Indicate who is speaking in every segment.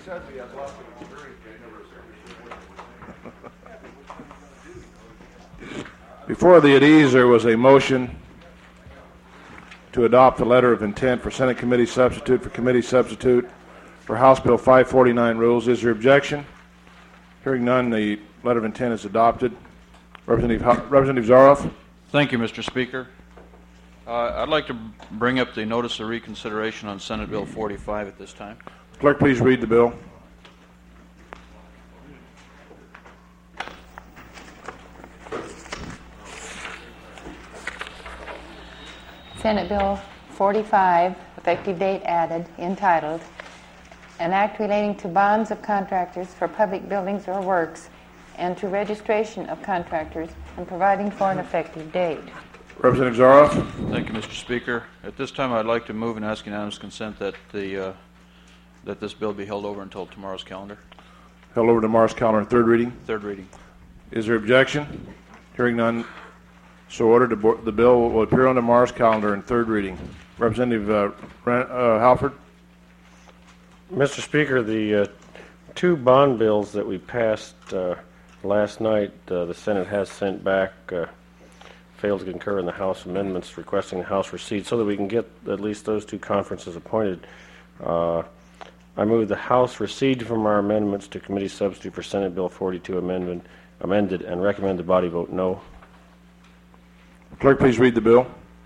Speaker 1: Before the adese, there was a motion to adopt the letter of intent for Senate committee substitute for House Bill 549 rules. Is there objection? Hearing none, the letter of intent is adopted. Representative Zaroff.
Speaker 2: Thank you, Mr. Speaker. I'd like to bring up the notice of reconsideration on Senate Bill 45 at this time.
Speaker 1: Clerk, please read the bill.
Speaker 3: Senate Bill 45, effective date added, entitled, An Act Relating to Bonds of Contractors for Public Buildings or Works and to Registration of Contractors and providing for an effective date.
Speaker 1: Representative Zaroff.
Speaker 2: Thank you, Mr. Speaker. At this time, I'd like to move and ask unanimous consent that that this bill be held over until tomorrow's calendar.
Speaker 1: Held over to tomorrow's calendar on third reading.
Speaker 2: Third reading.
Speaker 1: Is there objection? Hearing none, so ordered. The bill will appear on tomorrow's calendar in third reading. Representative Halford.
Speaker 4: Mr. Speaker, the two bond bills that we passed last night, the Senate has sent back, failed to concur in the House amendments requesting the House recede so that we can get at least those two conferences appointed. I move the House recede from our amendments to committee substitute for Senate Bill 42 amended and recommend the body vote no.
Speaker 1: Clerk, please read the bill.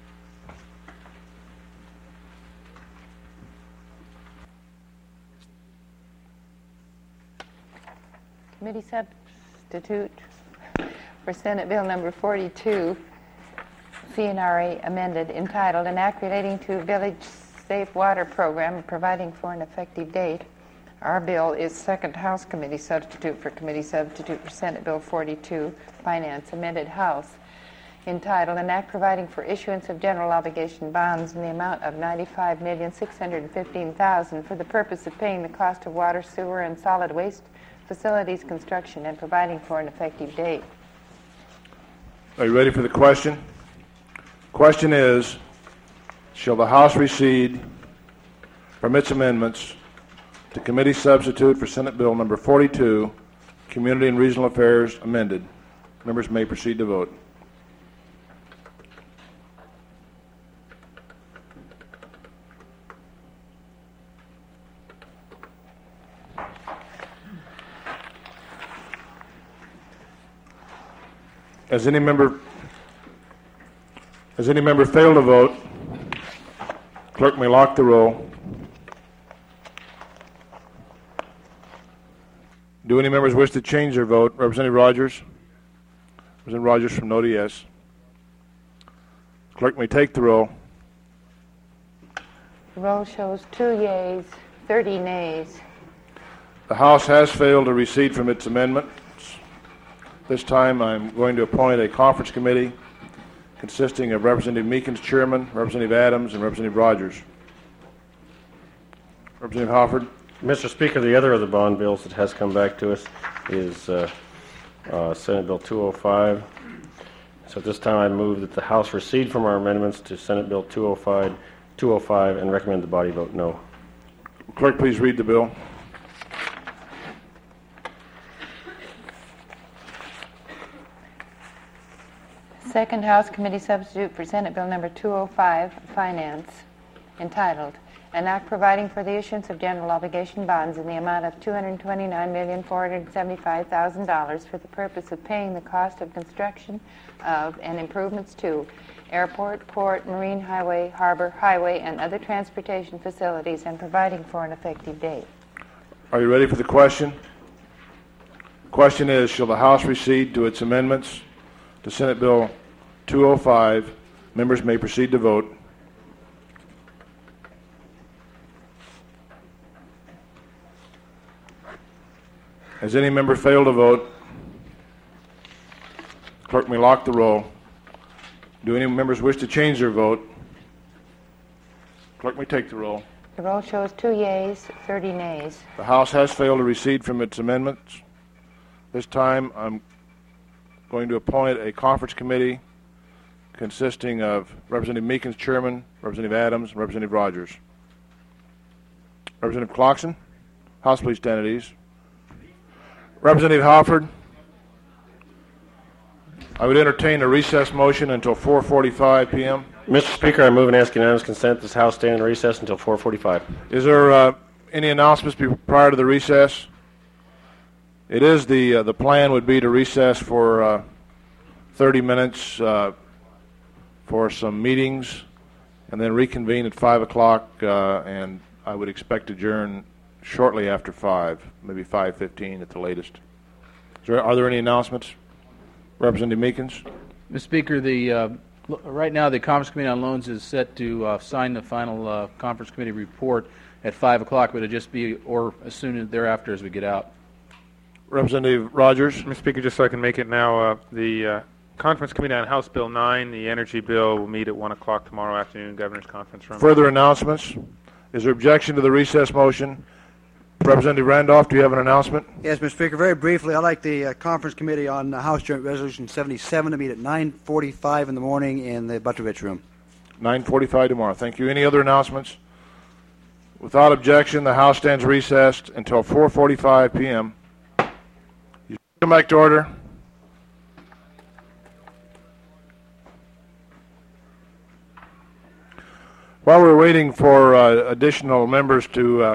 Speaker 3: Committee substitute for Senate Bill number 42, CNRA amended, entitled, An Act Relating to Village Safe Water Program and providing for an effective date. Our bill is Second House Committee substitute for Senate Bill 42, Finance, amended House, entitled, An Act Providing for Issuance of General Obligation Bonds in the amount of $95,615,000 for the purpose of paying the cost of water, sewer, and solid waste facilities construction and providing for an effective date.
Speaker 1: Are you ready for the question? Question is, shall the House recede from its amendments to committee substitute for Senate Bill number 42, Community and Regional Affairs, amended? Members may proceed to vote. Has any member failed to vote? Clerk may lock the roll. Do any members wish to change their vote? Representative Rogers? Representative Rogers from No to Yes. Clerk may take the roll.
Speaker 3: The roll shows 2 yeas, 30 nays.
Speaker 1: The House has failed to recede from its amendment. This time I'm going to appoint a conference committee consisting of Representative Meekins, Chairman, Representative Adams, and Representative Rogers. Representative Hofford.
Speaker 4: Mr. Speaker, the other of the bond bills that has come back to us is Senate Bill 205. So at this time I move that the House recede from our amendments to Senate Bill 205 and recommend the body vote no.
Speaker 1: Clerk, please read the bill.
Speaker 3: Second House Committee substitute for Senate Bill number 205, Finance, entitled, An Act Providing for the Issuance of General Obligation Bonds in the amount of $229,475,000 for the purpose of paying the cost of construction of and improvements to airport, port, marine highway, harbor, highway, and other transportation facilities and providing for an effective date.
Speaker 1: Are you ready for the question? Question is, shall the House recede to its amendments to Senate Bill 205? Members may proceed to vote. Has any member failed to vote? Clerk may lock the roll. Do any members wish to change their vote? Clerk may take the roll.
Speaker 3: The roll shows 2 yeas, 30 nays.
Speaker 1: The House has failed to recede from its amendments. This time I'm going to appoint a conference committee consisting of Representative Meekins, Chairman, Representative Adams, and Representative Rogers. Representative Clarkson. House Police Entities. Representative Halford, I would entertain a recess motion until 4:45 p.m.
Speaker 4: Mr. Speaker, I move and ask unanimous consent this House stand in recess until 4:45.
Speaker 1: Is there any announcements prior to the recess? It is the plan would be to recess for 30 minutes for some meetings, and then reconvene at 5 o'clock, and I would expect to adjourn shortly after 5, maybe 5:15 at the latest. Are there any announcements? Representative Meekins.
Speaker 5: Mr. Speaker, right now the Conference Committee on Loans is set to sign the final Conference Committee report at 5 o'clock, but it'll just be or as soon as thereafter as we get out.
Speaker 1: Representative Rogers.
Speaker 6: Mr. Speaker, just so I can make it now, the Conference Committee on House Bill 9, the energy bill, will meet at 1 o'clock tomorrow afternoon, Governor's Conference Room.
Speaker 1: Further announcements? Is there objection to the recess motion? Representative Randolph, do you have an announcement?
Speaker 7: Yes, Mr. Speaker. Very briefly, I'd like the Conference Committee on House Joint Resolution 77 to meet at 9:45 in the morning in the Butrovich Room.
Speaker 1: 9:45 tomorrow. Thank you. Any other announcements? Without objection, the House stands recessed until 4:45 p.m. You come back to order. While we're waiting for additional members to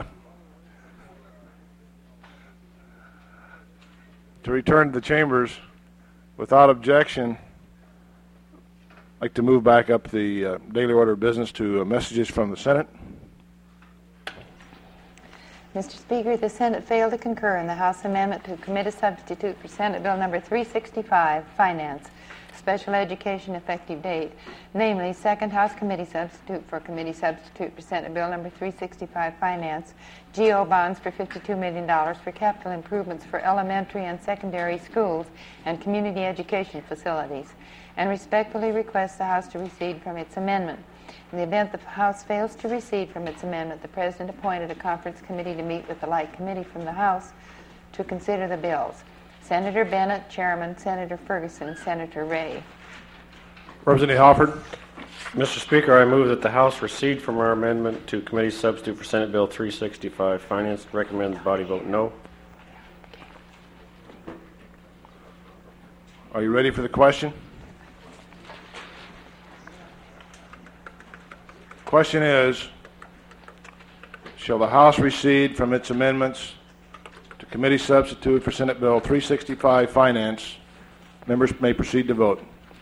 Speaker 1: return to the chambers, without objection, I'd like to move back up the daily order of business to messages from the Senate.
Speaker 3: Mr. Speaker, the Senate failed to concur in the House amendment to committee substitute for Senate Bill number 365, Finance, Special Education Effective Date, namely Second House Committee substitute for Senate Bill number 365, Finance, GO bonds for $52 million for capital improvements for elementary and secondary schools and community education facilities, and respectfully request the House to recede from its amendment. In the event the House fails to recede from its amendment, the President appointed a conference committee to meet with the like committee from the House to consider the bills. Senator Bennett, Chairman, Senator Ferguson, Senator Ray.
Speaker 1: Representative Halford.
Speaker 4: Mr. Speaker, I move that the House recede from our amendment to committee substitute for Senate Bill 365, Finance. Recommend the body vote no.
Speaker 1: Are you ready for the question? Question is, shall the House recede from its amendments to committee substitute for Senate Bill 365, Finance? Members may proceed to vote.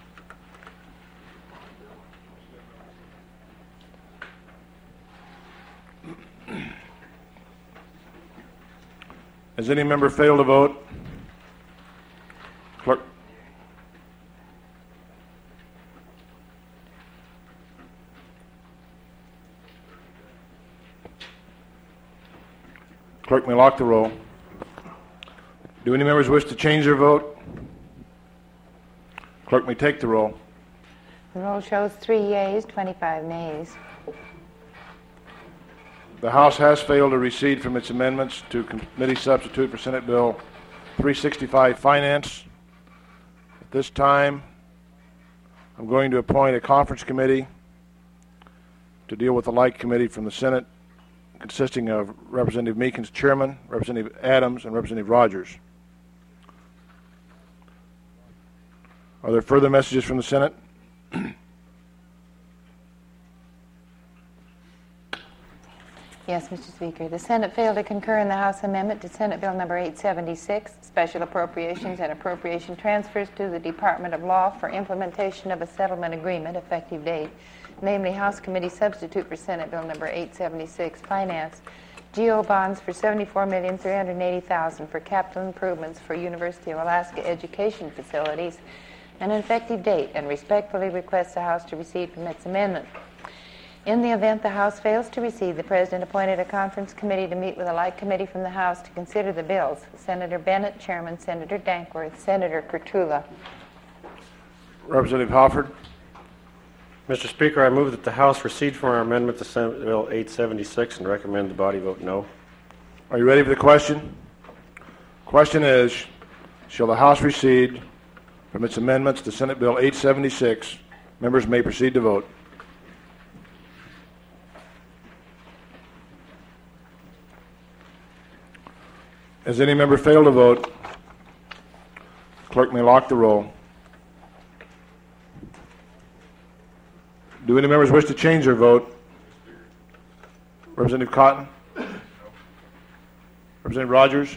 Speaker 1: Has any member failed to vote? Clerk. Clerk may lock the roll. Do any members wish to change their vote? Clerk may take the roll.
Speaker 3: The roll shows 3 yeas, 25 nays.
Speaker 1: The House has failed to recede from its amendments to committee substitute for Senate Bill 365, Finance. At this time, I'm going to appoint a conference committee to deal with the like committee from the Senate, consisting of Representative Meekins, Chairman, Representative Adams, and Representative Rogers. Are there further messages from the Senate?
Speaker 3: Yes, Mr. Speaker. The Senate failed to concur in the House amendment to Senate Bill number 876, Special Appropriations and Appropriation Transfers to the Department of Law for implementation of a settlement agreement, effective date, namely House Committee substitute for Senate Bill number 876, Finance, GO bonds for $74,380,000 for capital improvements for University of Alaska education facilities, and an effective date, and respectfully request the House to recede from its amendment. In the event the House fails to recede, the President appointed a conference committee to meet with a like committee from the House to consider the bills. Senator Bennett, Chairman, Senator Dankworth, Senator Kurtula.
Speaker 1: Representative Halford.
Speaker 4: Mr. Speaker, I move that the House recede from our amendment to Senate Bill 876 and recommend the body vote no.
Speaker 1: Are you ready for the question? Question is, shall the House recede from its amendments to Senate Bill 876? Members may proceed to vote. Has any member failed to vote? Clerk may lock the roll. Do any members wish to change their vote? Representative Cotton? Representative Rogers?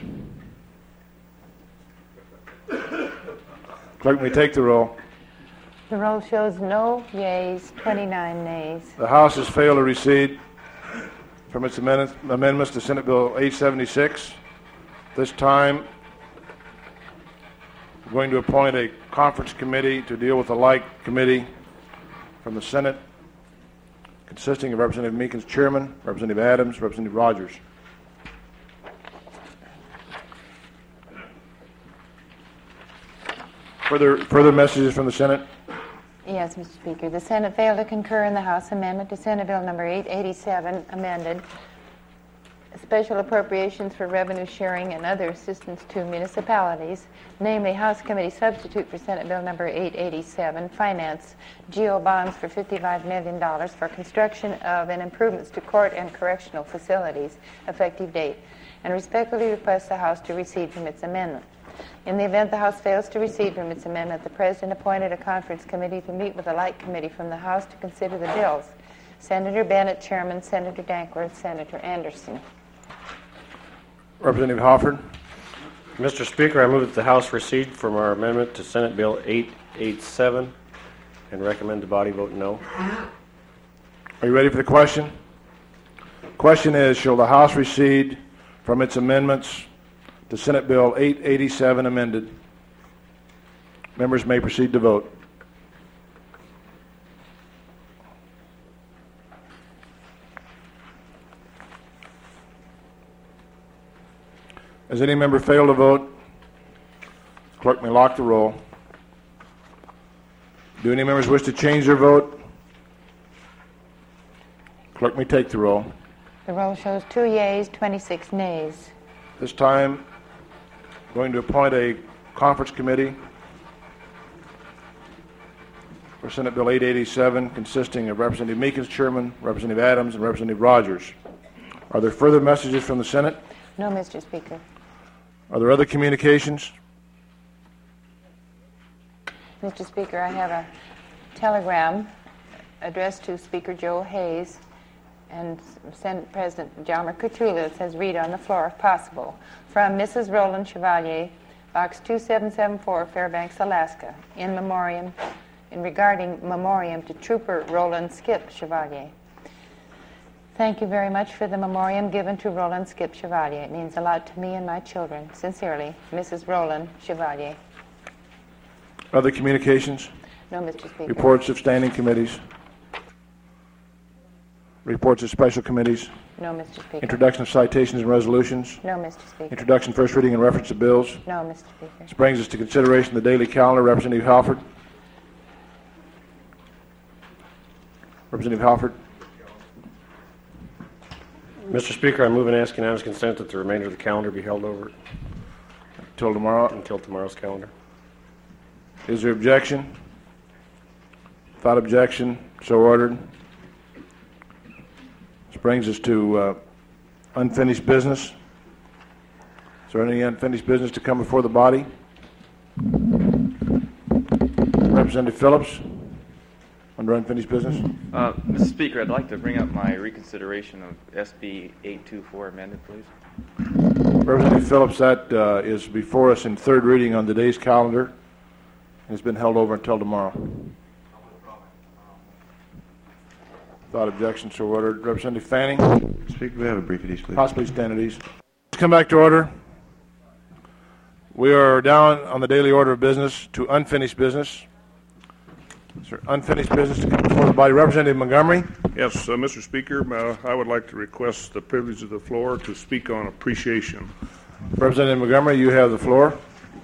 Speaker 1: Clerk may take the roll.
Speaker 3: The roll shows no yeas, 29 nays.
Speaker 1: The House has failed to recede from its amendments to Senate Bill 876. This time, we're going to appoint a conference committee to deal with a like committee from the Senate, consisting of Representative Meekins, Chairman, Representative Adams, Representative Rogers. Further messages from the Senate?
Speaker 3: Yes, Mr. Speaker. The Senate failed to concur in the House amendment to Senate Bill number 887, amended special appropriations for revenue sharing and other assistance to municipalities, namely House Committee substitute for Senate Bill number 887, finance GO bonds for $55 million for construction of and improvements to court and correctional facilities, effective date, and respectfully request the House to recede from its amendment. In the event the House fails to recede from its amendment, the President appointed a conference committee to meet with a like committee from the House to consider the bills. Senator Bennett, Chairman, Senator Dankworth, Senator Anderson.
Speaker 1: Representative Hofford.
Speaker 4: Mr. Speaker, I move that the House recede from our amendment to Senate Bill 887 and recommend the body vote no.
Speaker 1: Are you ready for the question? Question is, shall the House recede from its amendments to Senate Bill 887 amended? Members may proceed to vote. Has any member failed to vote? Clerk may lock the roll. Do any members wish to change their vote? Clerk may take the roll.
Speaker 3: The roll shows 2 yeas, 26 nays.
Speaker 1: This time, I'm going to appoint a conference committee for Senate Bill 887, consisting of Representative Meekins, Chairman, Representative Adams, and Representative Rogers. Are there further messages from the Senate?
Speaker 3: No, Mr. Speaker.
Speaker 1: Are there other communications?
Speaker 3: Mr. Speaker, I have a telegram addressed to Speaker Joe Hayes and Senate President Jalmer Kutula. It says, read on the floor if possible. From Mrs. Roland Chevalier, Box 2774, Fairbanks, Alaska, in regarding memoriam to Trooper Roland Skip Chevalier. Thank you very much for the memoriam given to Roland Skip Chevalier. It means a lot to me and my children. Sincerely, Mrs. Roland Chevalier.
Speaker 1: Other communications?
Speaker 3: No, Mr. Speaker.
Speaker 1: Reports of standing committees? Reports of special committees?
Speaker 3: No, Mr. Speaker.
Speaker 1: Introduction of citations and resolutions?
Speaker 3: No, Mr. Speaker.
Speaker 1: Introduction, first reading, and reference to bills?
Speaker 3: No, Mr. Speaker.
Speaker 1: This brings us to consideration of the daily calendar. Representative Halford. Representative Halford.
Speaker 4: Mr. Speaker, I move and ask unanimous consent that the remainder of the calendar be held over
Speaker 1: Till tomorrow.
Speaker 4: until tomorrow's calendar.
Speaker 1: Is there objection? Without objection, so ordered. This brings us to unfinished business. Is there any unfinished business to come before the body? Representative Phillips, under unfinished business.
Speaker 8: Mr. Speaker, I'd like to bring up my reconsideration of SB 824 amended, please.
Speaker 1: Representative Phillips, that is before us in third reading on today's calendar and has been held over until tomorrow. Without objection, so ordered. Representative Fanning.
Speaker 9: Speaker, we have a brief at ease, please.
Speaker 1: Possibly stand at ease. Let's come back to order. We are down on the daily order of business to unfinished business. Is there unfinished business to come before the body? Representative Montgomery.
Speaker 10: Yes, Mr. Speaker, I would like to request the privilege of the floor to speak on appreciation.
Speaker 1: Representative Montgomery, you have the floor.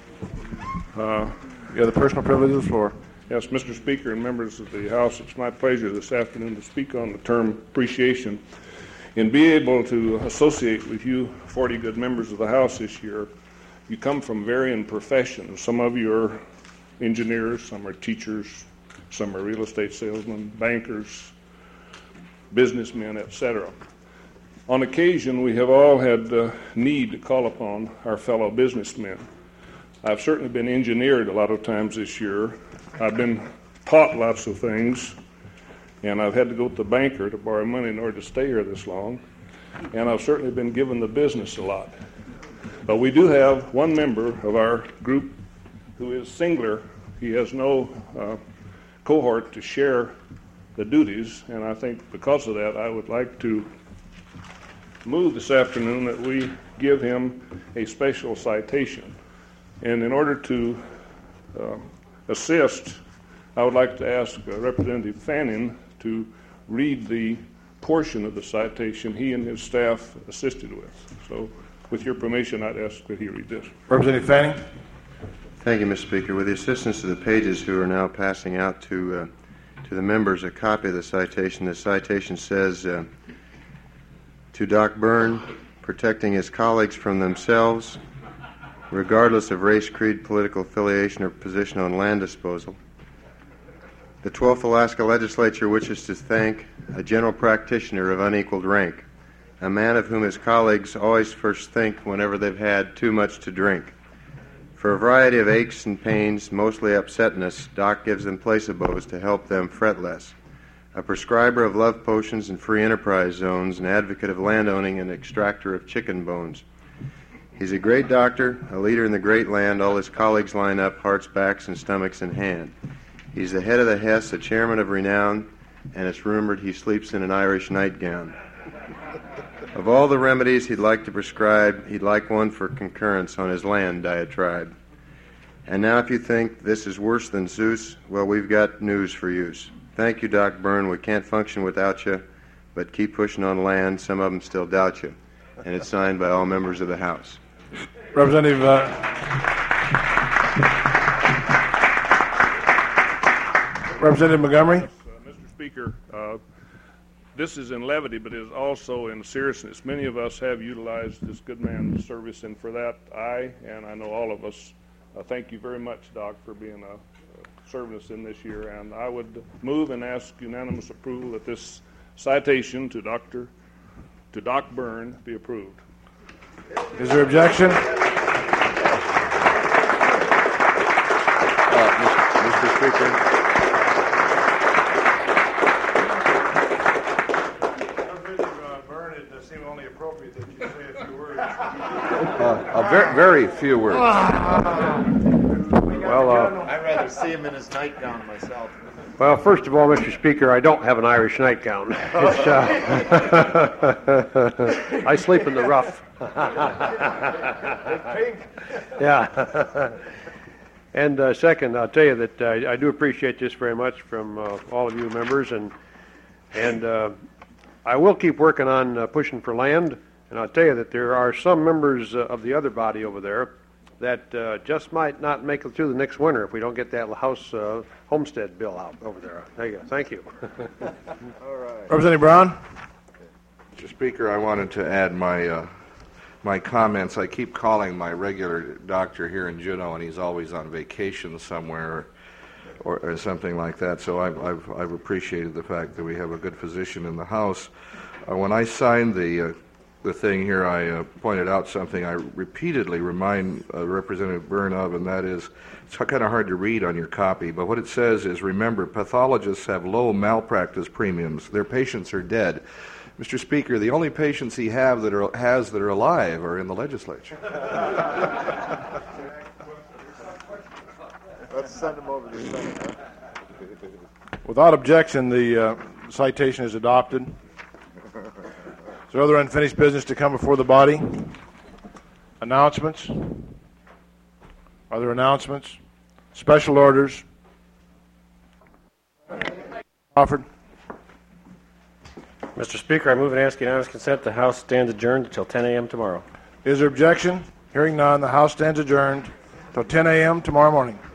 Speaker 1: You have the personal privilege of the floor.
Speaker 10: Yes, Mr. Speaker and members of the House, it's my pleasure this afternoon to speak on the term appreciation and be able to associate with you 40 good members of the House this year. You come from varying professions. Some of you are engineers, some are teachers, some are real estate salesmen, bankers, businessmen, etc. On occasion, we have all had need to call upon our fellow businessmen. I've certainly been engineered a lot of times this year. I've been taught lots of things, and I've had to go to the banker to borrow money in order to stay here this long, and I've certainly been given the business a lot. But we do have one member of our group who is singular. He has no cohort to share the duties, and I think because of that, I would like to move this afternoon that we give him a special citation. And in order to assist, I would like to ask Representative Fanning to read the portion of the citation he and his staff assisted with. So, with your permission, I'd ask that he read this.
Speaker 1: Representative Fanning.
Speaker 9: Thank you, Mr. Speaker. With the assistance of the pages who are now passing out to the members a copy of the citation says, to Doc Byrne, protecting his colleagues from themselves, regardless of race, creed, political affiliation, or position on land disposal. The 12th Alaska Legislature wishes to thank a general practitioner of unequaled rank, a man of whom his colleagues always first think whenever they've had too much to drink. For a variety of aches and pains, mostly upsetness, Doc gives them placebos to help them fret less. A prescriber of love potions and free enterprise zones, an advocate of landowning and extractor of chicken bones. He's a great doctor, a leader in the great land. All his colleagues line up, hearts, backs, and stomachs in hand. He's the head of the Hess, a chairman of renown, and it's rumored he sleeps in an Irish nightgown. Of all the remedies he'd like to prescribe, he'd like one for concurrence on his land diatribe. And now if you think this is worse than Zeus, well, we've got news for use. Thank you, Doc Byrne. We can't function without you, but keep pushing on land. Some of them still doubt you. And it's signed by all members of the House.
Speaker 1: Representative Montgomery.
Speaker 10: Mr. Speaker, this is in levity, but it is also in seriousness. Many of us have utilized this good man's service, and for that, I know all of us, thank you very much, Doc, for being serving us in this year. And I would move and ask unanimous approval that this citation to Doc Byrne be approved.
Speaker 1: Is there objection?
Speaker 9: Mr. Speaker.
Speaker 1: Byrne, it does seem only appropriate that you say a few words.
Speaker 11: Very few words.
Speaker 8: I'd rather see him in his nightgown myself.
Speaker 12: Well, first of all, Mr. Speaker, I don't have an Irish nightgown. It's, I sleep in the rough. Yeah. And second, I'll tell you that I do appreciate this very much from all of you members, and I will keep working on pushing for land. And I'll tell you that there are some members of the other body over there that just might not make it through the next winter if we don't get that House homestead bill out over there. There you go. Thank you.
Speaker 1: All right. Representative Brown.
Speaker 11: Mr. Speaker, I wanted to add my comments. I keep calling my regular doctor here in Juneau, and he's always on vacation somewhere or something like that. So I've appreciated the fact that we have a good physician in the House. When I signed the thing here, I pointed out something I repeatedly remind Representative Byrne of, and that is, it's kind of hard to read on your copy, but what it says is, remember, pathologists have low malpractice premiums. Their patients are dead. Mr. Speaker, the only patients he has that are alive are in the legislature.
Speaker 8: Let's send him over to the Senate.
Speaker 1: Without objection, the citation is adopted. Is there other unfinished business to come before the body? Announcements? Are there announcements? Special orders? Offered.
Speaker 4: Mr. Speaker, I move and ask unanimous consent the House stands adjourned until 10 a.m. tomorrow.
Speaker 1: Is there objection? Hearing none, the House stands adjourned until 10 a.m. tomorrow morning.